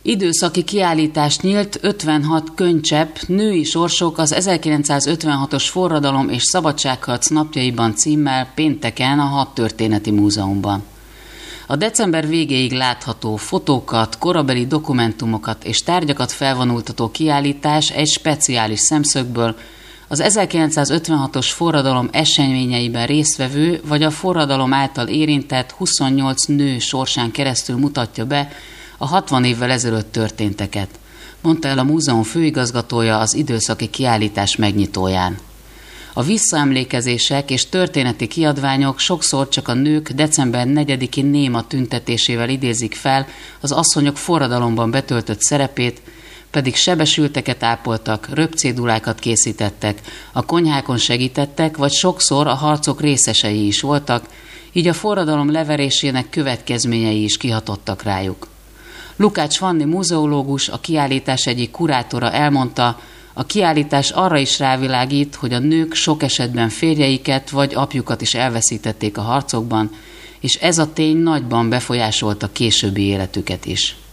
Időszaki kiállítás nyílt 56 könycsepp, női sorsok az 1956-os forradalom és szabadságharc napjaiban címmel pénteken a Hadtörténeti Múzeumban. A december végéig látható fotókat, korabeli dokumentumokat és tárgyakat felvonultató kiállítás egy speciális szemszögből az 1956-os forradalom eseményeiben résztvevő vagy a forradalom által érintett 28 nő sorsán keresztül mutatja be a 60 évvel ezelőtt történteket, mondta el a múzeum főigazgatója az időszaki kiállítás megnyitóján. A visszaemlékezések és történeti kiadványok sokszor csak a nők december 4-i néma tüntetésével idézik fel az asszonyok forradalomban betöltött szerepét, pedig sebesülteket ápoltak, röpcédulákat készítettek, a konyhákon segítettek, vagy sokszor a harcok részesei is voltak, így a forradalom leverésének következményei is kihatottak rájuk. Lukács Fanni múzeológus, a kiállítás egyik kurátora elmondta, a kiállítás arra is rávilágít, hogy a nők sok esetben férjeiket vagy apjukat is elveszítették a harcokban, és ez a tény nagyban befolyásolta későbbi életüket is.